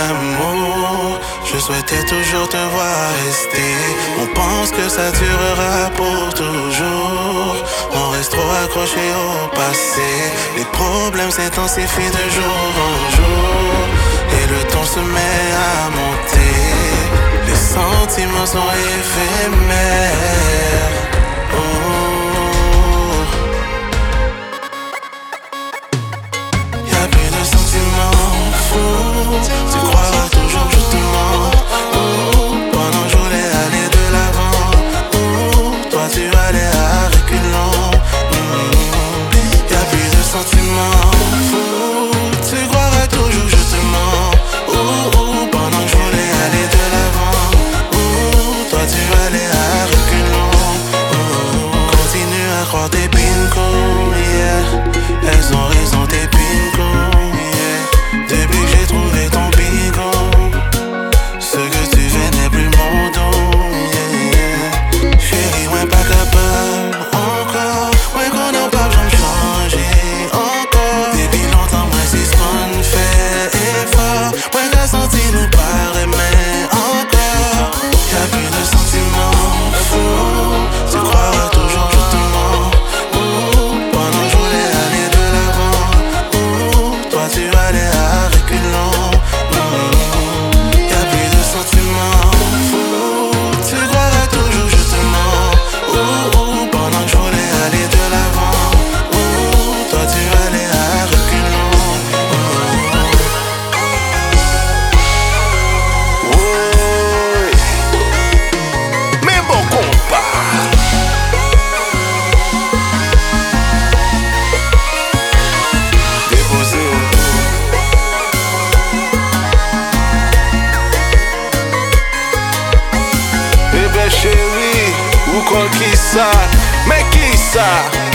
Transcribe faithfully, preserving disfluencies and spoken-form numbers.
l'amour. Je souhaitais toujours te voir rester. On pense que ça durera pour toujours. On reste trop accroché au passé. Les problèmes s'intensifient de jour en jour. Et le ton se met à monter. Les sentiments sont éphémères. Oh. Y'a plus de sentiments fous. Tu croiras toujours que je te mens. Oh. Pendant que je voulais aller de l'avant. Oh. Toi tu allais à reculons. Mm. Y'a plus de sentiments fous. Tu croiras toujours que je te mens. Oh. Oh. Pendant que je voulais aller de l'avant. Oh. Toi tu allais à reculons. Oh. Continue à croire tes bingo, yeah. Elles ont raison tes bingo, yeah. Depuis que j'ai trouvé ton bigot, ce que tu fais n'est plus mon dos, yeah, yeah. Chérie, ouais pas capable encore. Ouais qu'on n'a pas besoin de changer encore. Depuis longtemps, moi c'est ce qu'on fait effort. Ouais qu'à senti nous paraît mais encore. Y'a plus de sentiments fous. Tu croiras toujours je te mens. Oh, pendant que je voulais aller de l'avant. Oh, toi tu allais à reculons. Mm. Y'a plus de sentiments fous. Tu croiras toujours je te mens. Oh, oh, pendant que je voulais aller de l'avant. Oh, toi tu allais à reculons. Oi, meu bom compa. Déposé. Bébé chéri, ou kon ki sa, mais qui ça?